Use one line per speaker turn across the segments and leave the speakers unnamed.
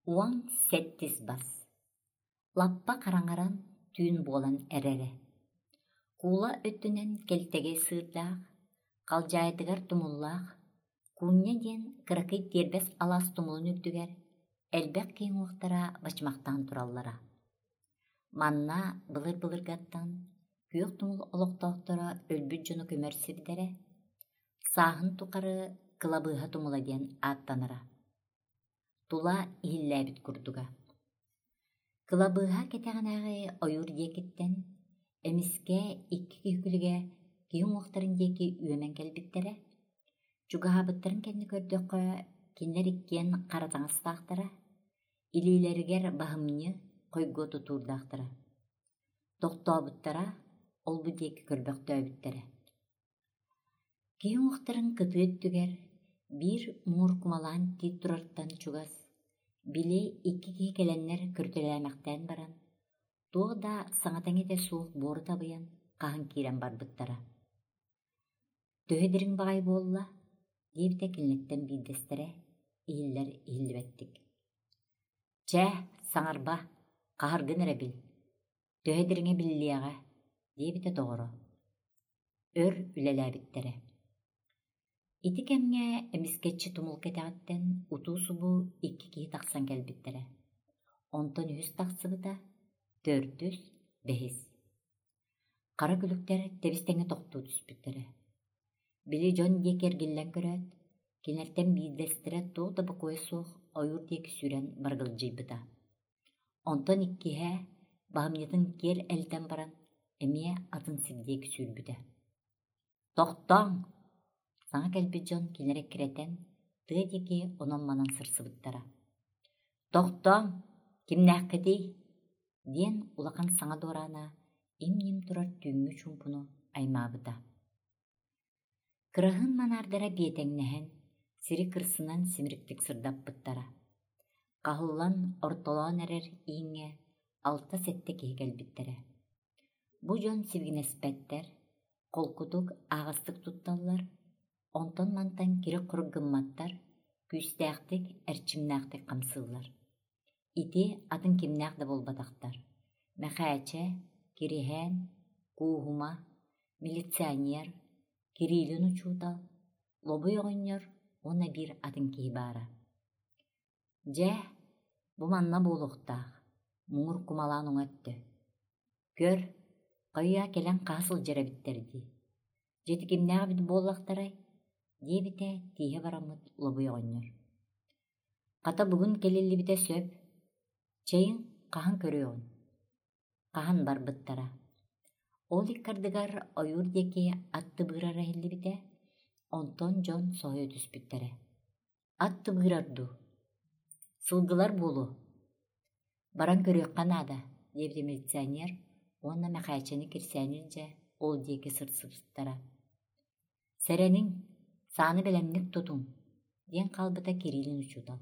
Уаң сеттис бас. Лаппа қараңаран түйін болан әрере. Кула өттінен келтеге сыырдаақ, қалжайдығар тумуллаақ, куынне ден кыракый тербес алас тумулын үрдігер, әлбәк кейін уақтара бачмақтан тураллара. Манна былыр-былыргаттан, күйек тумул олықтауқтара өлбүт жону көмөрсі бідері, сағын туқары кылабыға тумула ден аттанара. Тула ихилләбит курдуга. Кылабыға кетәғанағы ойур декеттен, эмиске икки күйкіліге күйін уақтарын деки үйемен кәлбіттері, чугаһабыттарын кәнні көрдөққа кинлер иккен қаратаңыстақтара, илилерігер бағымны қойго тұтурдақтара. Тоқтуабыттара олбу деки көрбөқтө өбіттері. Күйін уақтарын кытыет түгер, бир мур кумалан тит турарттан чугас, били икки кии келеннер көртөләмәктән баран, туғда саңатаң ете суық боры табыян, қағын кирен барбыттара. Төһедірің бағай болла, дейбіте кілнеттен бидестере, иһиллер иһиллибеттик. Чә, саңарба, қағыргын әрәбіл, төһедіріңе биллияға, дейбіте тоғыры. Өр үлеләбіттере. Ити кәмге эмискетчі тумул кетәғаттен утуу субу икки кии тақсан кәлбіттере. Онтон үс тақсыбыта 405. Қара күліктер тебістеңе тоқтуу түспүттере. Били жон дек ергіллен көрөт, кенерттен бидестіре тоғда бұқуы соқ ойур дек сүрен баргылжыйбыта. Онтон иккиһэ бағымнетін кер әлден баран, эмие атын сирдек сүрбүтэ. Тоқтоң! Саңа кәлбі жон кенерек кіретен, тыдеки онон манан сырсыбыттара. Тоқтоң! Кимнәқ кедей? Ден улақан саңа дорана, им-ним турар түйіңі чумпуну аймабыта. Кырағын манардара биетеңнәһен, сири кырсынан симриктик сырдап бұттара. Қағылан ортолоон әрер иңе алта сетте кей кәлбіттері. Бұ жон сивгінеспәттер, қолкутук ағыстық тутталлар, онтон мантан кири құргымматтар, күйістәқтік әрчімнәқтік қамсылар. Ити атын кимнәқді болбатақтар. Мәқәче, кирихән, куғума, милиционер, кирилін учутал, лобы оғынер, она бир атын кейбара. Жә, бұ манна болуқтақ, мұңыр кумалан оңатты. Көр, қайя келен қасыл жеребіттерді. Жеті кимнәғы біді болуқтарай, дебите тиhe барамыт лобы оғынер. Қата бүгін келелі біте сөп, чайын қахан көріуін. Қахан бар бұттара. Ол иккардығар ойур деке атты бұғырара хелі біте, онтон жон соғы түспіттері. Атты бұғырарду. Сылғылар болу. Баран көріук қанада, дебде милиционер, онна мәқайчаны кірсәнілже ол деке сырсыптара. Сәренің саны белемнік тұтың, ден қалбыта кирилін учудал.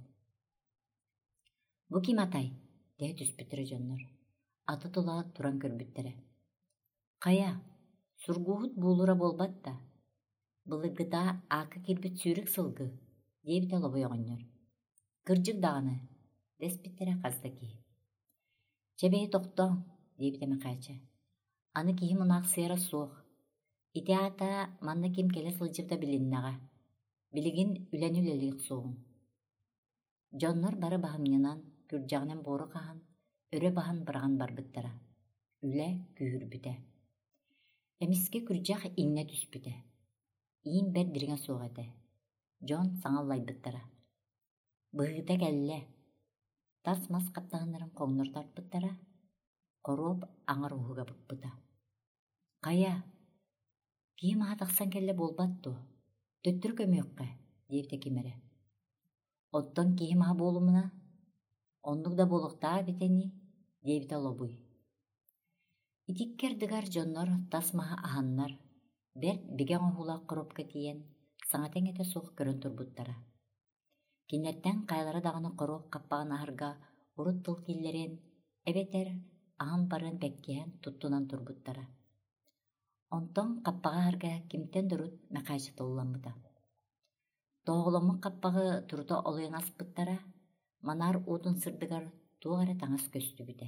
Бұ ким атай, дәй түспіттірі жоннар. Аты тұла туран көрбіттірі. Қая, сұргуғыт болура болбатта. Бұлығыда ақы кербіт сүйрік сылғы, дейбіте лобы оғынер. Кыржық дағаны, деспіттірі қазда ки. Чебейі тоқтоң, дейбіте мәқайчы. Аны кейі мұнақ сыйра соқ. Ити ата манна ким келе сылжыбда билиннаға. Билигин үлән-үлелік соғын. Жоннор бары бағымнынан күржағынан боры қаған, өрі бағын бұрған барбыттара. Үлә күйір бүті. Әміске күржақ иңне түспіті. Иін бәр дирген соғады. Жон саңаллай бұттара. Бұғыда кәлі. Тас мас қаптағындарын қоңныр тартпыттара. Қороб аңыр ұғыға бұппыта. Қая, киім атақсан кәлі болбатту. Төттір көмөкке, дейбте кемері. Оттон киім аға болумына, ондық да болуқтаға бетені, дейбте лобуй. Итиккердігар жоннор тасмаға ағаннар, бәр беген оғула құропқа тиен, саңатен ете соқ көрін тұрбуттара. Кенеттен қайлары дағыны құроқ қаппаған ағырға ұрыт тұл келлерен, әбетер ағын барын бәккеен тұттынан тұрбуттара. Онтон қаппаға арға кимтен дұрут мәқайшы толуламыда. Тоғылымы қаппағы тұрда олайын аспыттара, Манар отун сырдыгар туғара таңас көстү бүте.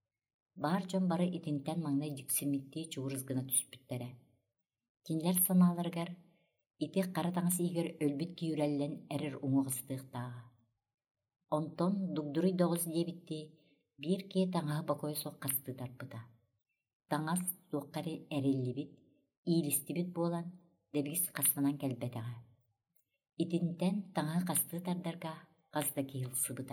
Бар жон бары итинтен маңнай жиксимитти чуурызгына түспүттәрі. Кинлер саналаргар ити қара таңас игер өлбүт киюреллен әрір уңуғыстыктагы. Онтон дугдуруй доғыз дебитти бир ке таңаға бакой соққасты тарпыта. Таңас соққары әреллибит, иилистибит болан дебигис қасынан кәлбетаға. Итинтен таңаға қасты тардарга қазда кейылсыбыта.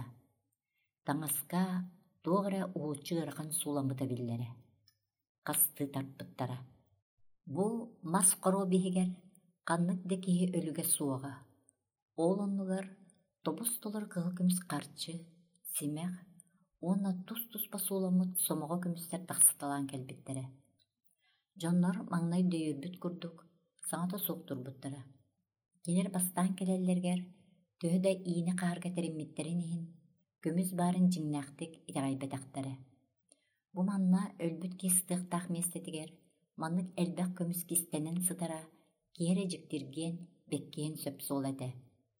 Таңаска тоғыра уучу ырған суламбыта биллері. Қасты тарпыттара. Бу мас қоро бігігер қаннық декеге өліге суаға. Ол оннығар тобус толыр қығы күміс қарчы, семеғ, онна тұс-тұс басуламыт сомаға күмістер тақсыталан кәлбеттері. Жоннар маңнай дөйірбіт күрдік, саңата соқтыр бұттары. Келер бастан келелергер, төхіда иіні қағырға теремметтерін ехін, көміз барын жыңнақтық итағай бәдақтары. Бұ манна өлбіт кестіқтақ местетігер, маннық әлбәқ көміз кестенін сытара, кері жіктірген, беккен сөп сол әді.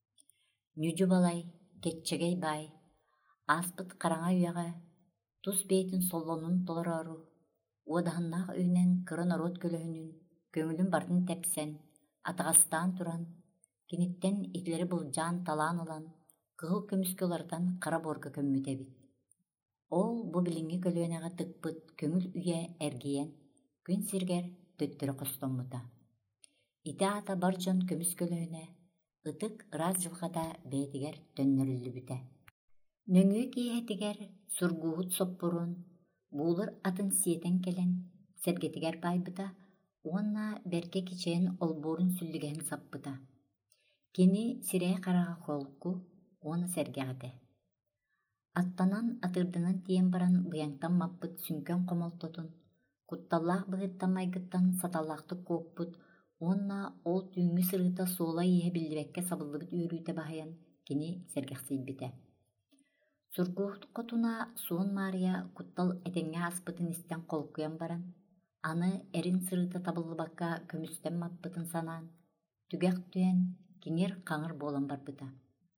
Нүжі балай, кетчегей бай, аспыт қараңа үйаға, тұз бейтін солонын толыр ару, одағыннақ үйнен кырын орот көлігінін, көңілін бардың тәпсен, атағастан туран, кенеттен итлері бұл жан талан olan, кығыл көміскелардан қара борға көммөте бит. Ол бұ білінгі көлігінаға тықпыт көңіл үйе әргейен, күн сиргер төттірі қостонмыта. Ите ата бар жон көміскелігіне, ытык ыраз жылғада бәйтігер төннөрілі біте. Нөңі кейетігер сургуғыт соппурун, бұлыр атын сиетен келен, сергетігер байбыта, онна берке кечен олборын сүлдіген саппыта. Кені сирей қараға қолку, оны сәргәғді. Аттанан атырдынан тиен баран бұяңтан маппыт сүнкен қомалтотын, құтталлақ бұғыттан майгыттан саталлақты көппыт, онна ол түйіңі сырыта сола ие білдібәкке сабылыбыт үйрүйті бағаян кені сәргәқсей біте. Сургуғытқа туна суын Мария құттал әтенге аспытын істен қолкуян баран, аны әрін сырыта табылыбаққа көмістен маппытын санан, түгәк түйен кеңер қаңыр болан барбыта.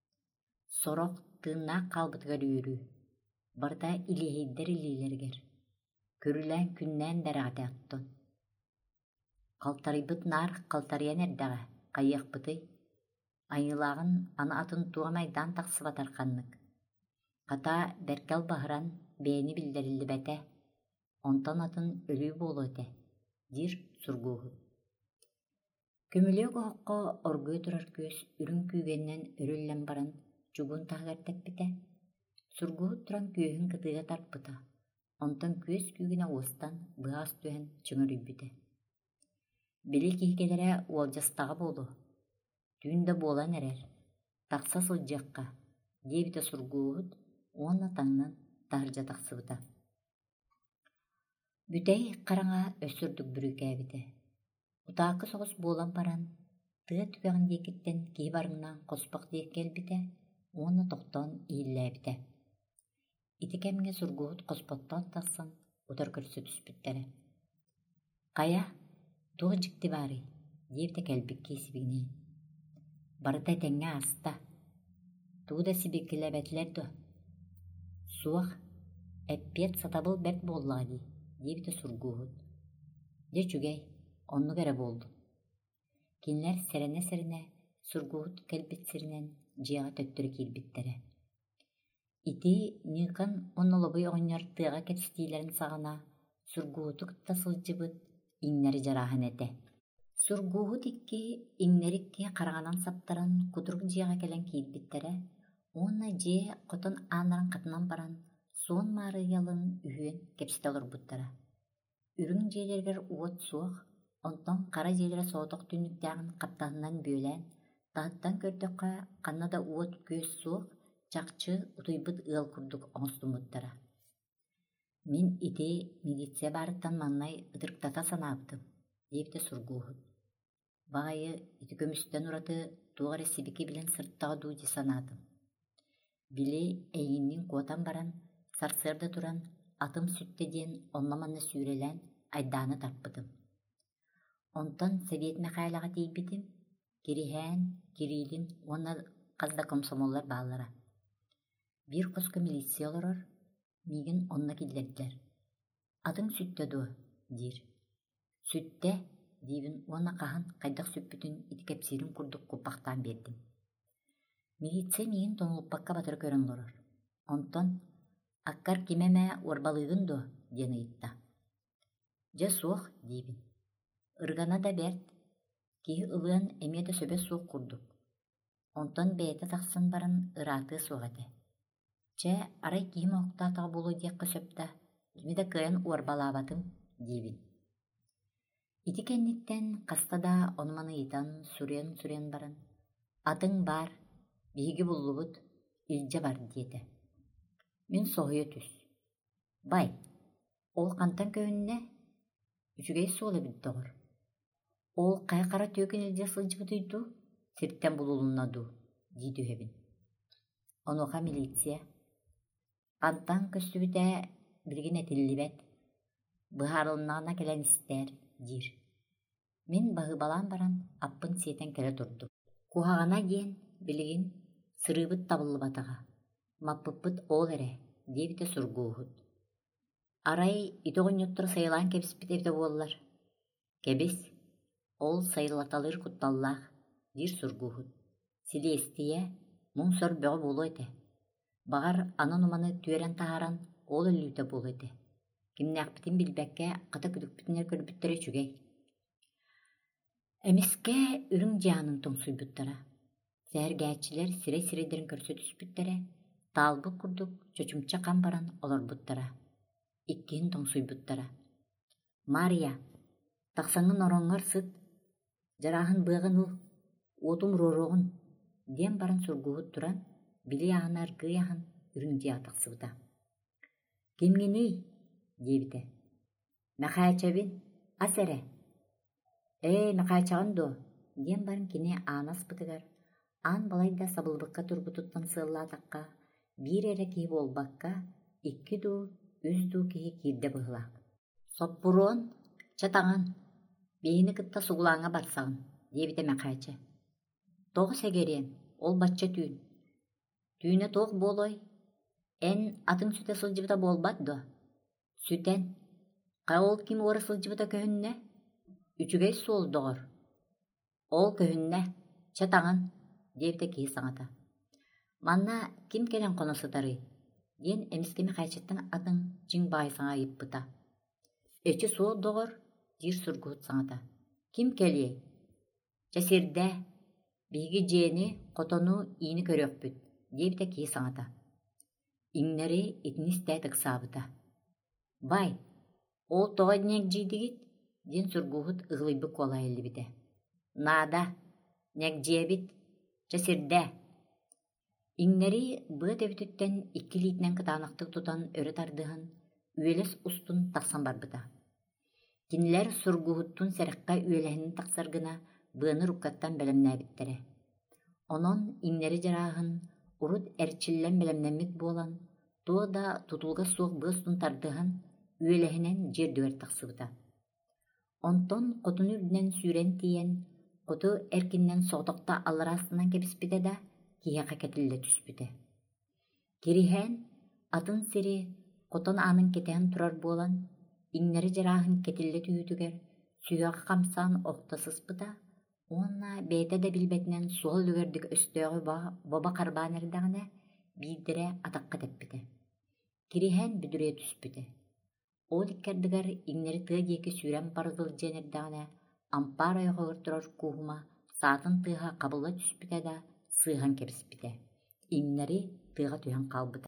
Сороқ тыынна қалбытығар үйрі. Барда илейдер илейлергер. Көрілен күннен дәрағаты аттын. Қалтарыбыт нар қалтариян әрдағы, қайық бұты. Айылағын аны атын туғамайдан тақсыбатар қаннық. Қата бәркел бағыран бәйіні білдерілі бәті. Онтан атын өлі болу өте. Дир сургуғы. Көмілеу қоққа оргы тұрар көз үрін күйгеннен өріллен баран чугун тағыртып біте. Сургуғы тұран күйігін кытыға тарпыта. Онтан көз күйгіне остан бұғас түйен чыңыр үйбіте. Білі кейкелері уалжастағы болу. Түйінді болан әрер. Тақса сылжаққа. Дебіті сургуғыт, онна таңнан тағыржа тақсыбыта. Бүтей қараңа өсірдік бүрік әбіті. Утақы соғыс болан баран, тыға түгіғін декеттен кей барыңнан қоспақ дек келбіте, оны тоқтан иілі әбіте. Итекемге сургуғыт қоспаттан тақсан, ұтар көрсі түспіттері. Қая, туғы жікті бары, девді кәлбік кейсібігіне. Барыта тәңе аста, туғы да сібекілі бәтілерді. Суақ, әппет сатабыл бәт боллады, девді сургуғыт. Де чүгей, онны кәрі болды. Кинлер сәріне сургуғыт кәлбетсірінен жиға төттірі келбеттері. Ити нүйқан оннолыбый оңнар тыға кәтістейлерін сағына сургуғыты күтті сылжыбыт иңнері жарағын әті. Сургуғыт икки иңнерікке қарағанан саптаран құдырық жиға кәлен келбеттері, онна же қотын анырын қатынан баран суын мары ялын үйен кепстелер бұттары. Үрін жейлергер уот суық, онтан қара жейлері соғдық түніктәғін қаптағынан бөлән, тағыттан көрдіққа қаннада уот көз суық, чақчы ұтыйбыт ұғыл күрдік оңыстың бұттары. Мен ите милиция барыттан маннай ұдырықтата санаптым, дейіпті сургуғыт. Бағайы ити көмістен ұраты туғары себеке білен сырттағы дүйді санадым. Біле әйіннен қуатан баран, сарсырды туран, атым сүттеден онламаны сүйрелен айданы тарпыдым. Онтан совет мәқайлаға дейбітім, керіхән, керейлін, оны қазда комсомоллар бағалара. Bir qoska milisiяларар мигин онна киллердилер. Атың сүттө дуо, дир. Сүттө, дибин уона қаһын қайдақ сүппүтүн итикепсирин курдук куппақтан бердим. Милиция мигин тоңулпакка батыр көрөн олорор. Онтон, аккар кимеме орбалыгын дуо, диэн ыйытта. Же суох, дибин. Ыргана да берт, киһи ылыан эмиэ да сөбө суох курдук. Онтон бэйэтэ тахсын баран ыраатыы суох этэ. Че арай киһим оқтаатаға болу диэкка сөпта, кими да кыайан уорбалаабатым, дибин. Ити кэнниттен кастада онуманы ыйтан сурен баран. Атың бар, биһиги буллубут, илдьэ бар диэте. Мин соһуйа түс. Бай, ол кантан көһүннэ? Үчүгэй суола биддоҕор. Ол кайкара түөкүн илдьэ сылдьыбытыйду, сирттэн булулуннаду, дииди үһэбин. Онуха милиция. Кантан көстүбүтэ билигин этиллибэт, быһаарылнаана кэлэн истээр, дир. Мин баһыыбалаан баран аппын сиэтэн кэлэ турдум. Куһаҕана диэн билигин сырыыбыт табыллыбатаҕа, маппыппыт ол эрэ, диэбитэ сургууһут. Арай итоҕунньуттар сайылаан кэбиспит эбитэ буоллар. Кэбис, ол сайылаталыр кутталлаах, дир сургууһут. Силиэстийэ муҥ сөрбөҕө буолуо этэ. Бағар анан уманы түөрэн таһааран ол өллүүтэ буолуо этэ. Кимнээхпитин билбэккэ хата күдүкпүтүнэр көрбүттэрэ үчүгэй. Эмискэ үрүҥ дьааның тоҥсуйбуттара. Сээргээччилэр сирэ-сирэдэрин көрсө түспүттэрэ, таалбыт курдук чочумча хам баран олорбуттара. Иккиһин тоҥсуйбуттара. Мария, тахсаҥҥын ороҥҥор сыт, жарааһын быаҕын ул, уотум руоруоҕун, диэн баран сургууһут туран, били аанар гыйаһын үрүҥ дьаа тахсыбыта. Кимҥинии, диэбитэ. Мэхээчэбин, ас эрэ. Мэхээчэҕин дуо, диэн баран кини аанаспытыгар, аан балайда сабылбыкка турбутуттан сыыллаатакка, биир эрэ киһи буолбакка, икки дуу, үс дуу киһи киирдэ быһылаах. Соппуруон, чатаҕын, биһини кытта сугулааҥҥа барсаҕын, диэбитэ мэхээчэ. Тоҕо сэгериэм, ол бачча түүн. Түүнэ туох буолой, эн атың сүтэ сылдьыбыта буолбат дуо. Сүтэн, хай ол ким уора сылдьыбыта көһүннэ? Үчүгэй суолдоҕор. Ол көһүннэ, чатаҕын, диэбитэ киһи саҥата. Манна ким кэлэн хоносутарый, диэн эмискэ мэхээчэттэн атың дьиҥ баайсаҥа айыппыта. Өчү суолдоҕор, диир сургуут саҥата. Ким кэлиэй? Чэсирдэ, биһиги дьиэни хотону иини көрөөхпүт, диэбитэ киһи саҥата. Иҥнэри итинистэ тыксаабыта. Бай, ол тоҕо ньэгдьиидигит, диэн сургууһут ыһылыйбы куолаһа иллибитэ. Наада, ньэгдьиэбит, чэсирдэ. Иҥнэри быа төбүтүттэн икки лиитинэн кытаанахтык тутан өрө тардыһан, үөлэс устун тахсан барбыта. Кинилэр сургууһуттун сэрэххэ үөлэһинин тахсаргына быаны руккаттан бэлэмнээбиттэрэ. Онон иҥнэри жарааһын урут эрчиллэн бэлэмнэммит буолан, туо да тутулга суох быастун тардыһан, үөлэһинэн дьиэр дүгэр тахсыбыта. Онтон хотун үрдүнэн сүүрэн тиийэн, хоту эркиннэн соҕотохта аллараастынан кэбиспитэ да, киһиэхэ кэтиллэ түспүтэ. Кириһэн, атын сири хотон аанын кетэһэн турар буолан, иҥнэри жарааһын кэтиллэ түйүтүгэр, сүүөҕэ хамсаан охто сыспыта, уонна бэйэтэ да билбэтинэн суол үгэрдик өстөöҕү боба харбаан эрдэҕинэ биирдэрэ атахха тэппитэ. Кириһэн бүдүрүө түспүтэ. Ол иккэрдыгар иҥнэри тыа диэки сүүрэн барыгылдьыан эрдэҕинэ ампаар ойоҕоҕор турар кууһума саатын тыаһа хабылла түспүтэ да сыыһан кэбиспитэ. Иҥнэри тыаҕа түһэн хаалбыта.